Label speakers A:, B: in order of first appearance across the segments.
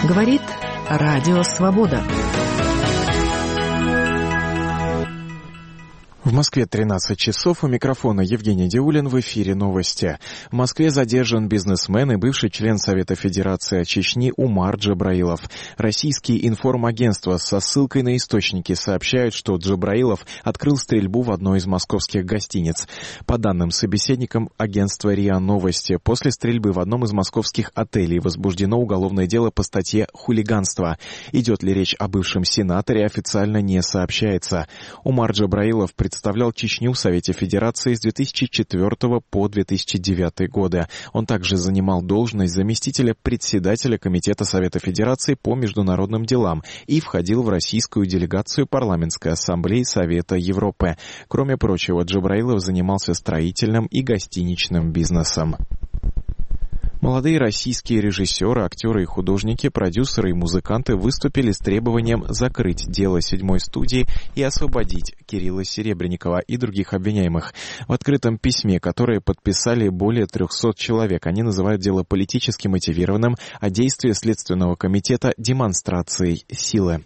A: Говорит Радио Свобода.
B: В Москве 13 часов. У микрофона Евгений Диулин. В эфире новости. В Москве задержан бизнесмен и бывший член Совета Федерации Чечни Умар Джабраилов. Российские информагентства со ссылкой на источники сообщают, что Джабраилов открыл стрельбу в одной из московских гостиниц. По данным собеседникам агентства РИА Новости, после стрельбы в одном из московских отелей возбуждено уголовное дело по статье «Хулиганство». Идет ли речь о бывшем сенаторе, официально не сообщается. Умар Джабраилов представлял Чечню в Совете Федерации с 2004 по 2009 годы. Он также занимал должность заместителя председателя Комитета Совета Федерации по международным делам и входил в российскую делегацию Парламентской ассамблеи Совета Европы. Кроме прочего, Джабраилов занимался строительным и гостиничным бизнесом. Молодые российские режиссеры, актеры и художники, продюсеры и музыканты выступили с требованием закрыть дело 7-й студии и освободить Кирилла Серебренникова и других обвиняемых. В открытом письме, которое подписали более 300 человек, они называют дело политически мотивированным, а действия Следственного комитета – демонстрацией силы.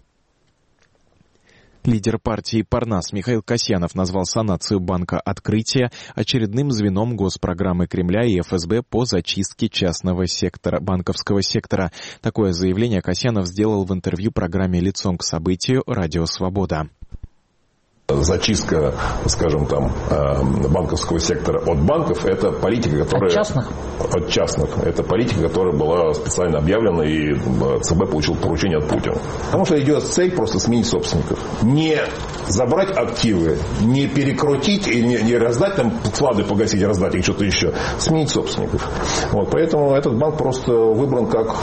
B: Лидер партии «Парнас» Михаил Касьянов назвал санацию банка «Открытие» очередным звеном госпрограммы Кремля и ФСБ по зачистке частного сектора, банковского сектора. Такое заявление Касьянов сделал в интервью программе «Лицом к событию» «Радио Свобода».
C: Зачистка, скажем там, банковского сектора от банков – это политика, которая... От частных. Это политика, которая была специально объявлена, и ЦБ получил поручение от Путина. Потому что идет цель просто сменить собственников. Не забрать активы, не перекрутить и не раздать там вклады, погасить, раздать их что-то еще. Сменить собственников. Вот, поэтому этот банк просто выбран как...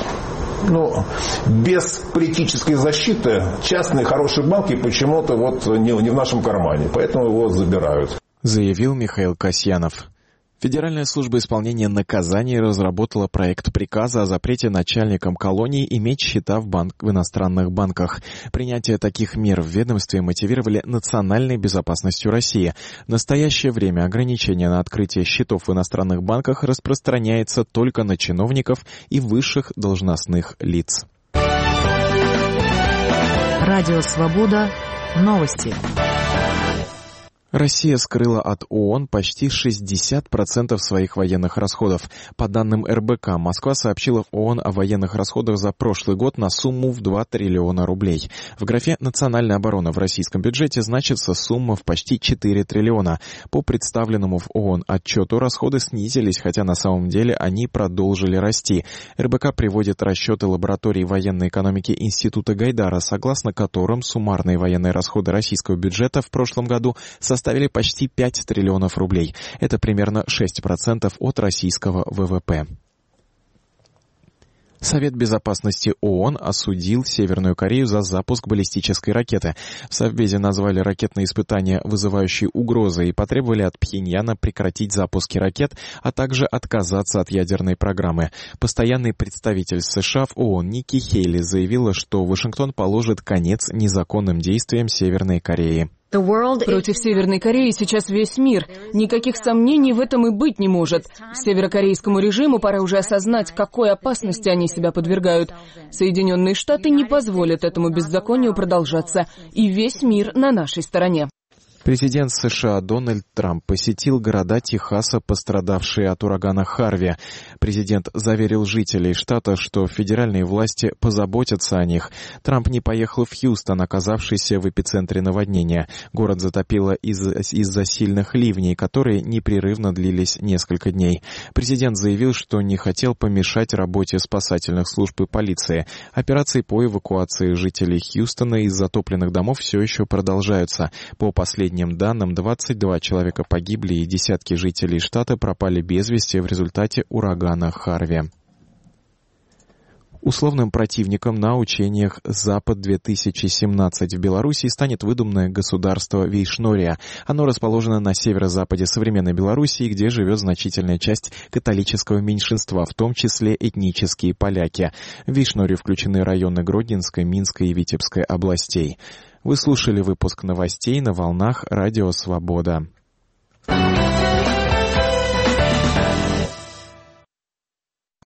C: без политической защиты частные хорошие банки почему-то не в нашем кармане, поэтому его забирают.
B: Заявил Михаил Касьянов. Федеральная служба исполнения наказаний разработала проект приказа о запрете начальникам колоний иметь счета в иностранных банках. Принятие таких мер в ведомстве мотивировали национальной безопасностью России. В настоящее время ограничение на открытие счетов в иностранных банках распространяется только на чиновников и высших должностных лиц.
A: Радио Свобода. Новости.
B: Россия скрыла от ООН почти 60% своих военных расходов. По данным РБК, Москва сообщила в ООН о военных расходах за прошлый год на сумму в 2 триллиона рублей. В графе «Национальная оборона» в российском бюджете значится сумма в почти 4 триллиона. По представленному в ООН отчету расходы снизились, хотя на самом деле они продолжили расти. РБК приводит расчеты лаборатории военной экономики Института Гайдара, согласно которым суммарные военные расходы российского бюджета в прошлом году составили почти 5 триллионов рублей. Это примерно 6% от российского ВВП. Совет безопасности ООН осудил Северную Корею за запуск баллистической ракеты. В Совбезе назвали ракетные испытания вызывающие угрозы и потребовали от Пхеньяна прекратить запуски ракет, а также отказаться от ядерной программы. Постоянный представитель США в ООН Ники Хейли заявила, что Вашингтон положит конец незаконным действиям Северной Кореи.
D: Против Северной Кореи сейчас весь мир. Никаких сомнений в этом и быть не может. Северокорейскому режиму пора уже осознать, какой опасности они себя подвергают. Соединенные Штаты не позволят этому беззаконию продолжаться. И весь мир на нашей стороне.
B: Президент США Дональд Трамп посетил города Техаса, пострадавшие от урагана Харви. Президент заверил жителей штата, что федеральные власти позаботятся о них. Трамп не поехал в Хьюстон, оказавшийся в эпицентре наводнения. Город затопило из-за сильных ливней, которые непрерывно длились несколько дней. Президент заявил, что не хотел помешать работе спасательных служб и полиции. Операции по эвакуации жителей Хьюстона из затопленных домов все еще продолжаются. По последним данным, 22 человека погибли и десятки жителей штата пропали без вести в результате урагана Харви. Условным противником на учениях «Запад-2017» в Беларуси станет выдуманное государство Вейшнория. Оно расположено на северо-западе современной Белоруссии, где живет значительная часть католического меньшинства, в том числе этнические поляки. В Вейшнорию включены районы Гродненской, Минской и Витебской областей. Вы слушали выпуск новостей на волнах Радио Свобода.